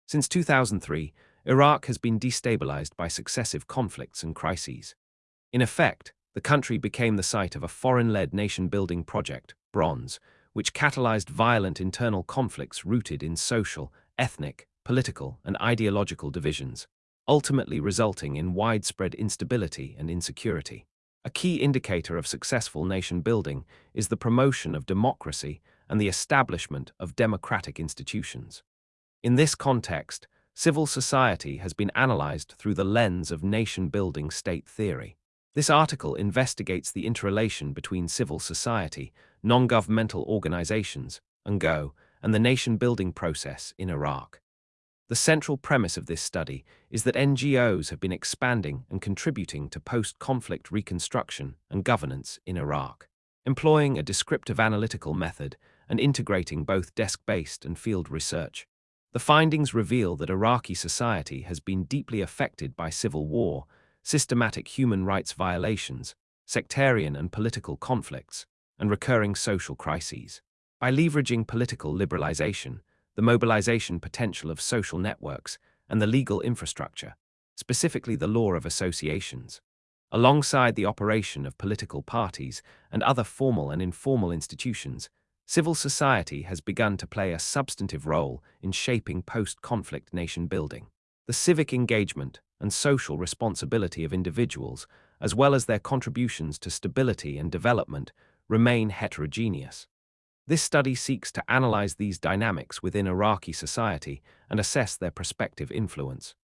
Since 2003, Iraq has been destabilized by successive conflicts and crises. In effect, the country became the site of a foreign-led nation-building project, Bronze, which catalyzed violent internal conflicts rooted in social, ethnic, political, and ideological divisions, ultimately resulting in widespread instability and insecurity. A key indicator of successful nation-building is the promotion of democracy and the establishment of democratic institutions. In this context, civil society has been analyzed through the lens of nation-building state theory. This article investigates the interrelation between civil society, non-governmental organizations, and the nation-building process in Iraq. The central premise of this study is that NGOs have been expanding and contributing to post-conflict reconstruction and governance in Iraq, employing a descriptive analytical method and integrating both desk-based and field research. The findings reveal that Iraqi society has been deeply affected by civil war, systematic human rights violations, sectarian and political conflicts, and recurring social crises. By leveraging political liberalization, the mobilization potential of social networks, and the legal infrastructure, specifically the law of associations, alongside the operation of political parties and other formal and informal institutions, civil society has begun to play a substantive role in shaping post-conflict nation-building. The civic engagement and social responsibility of individuals, as well as their contributions to stability and development, remain heterogeneous. This study seeks to analyze these dynamics within Iraqi society and assess their prospective influence.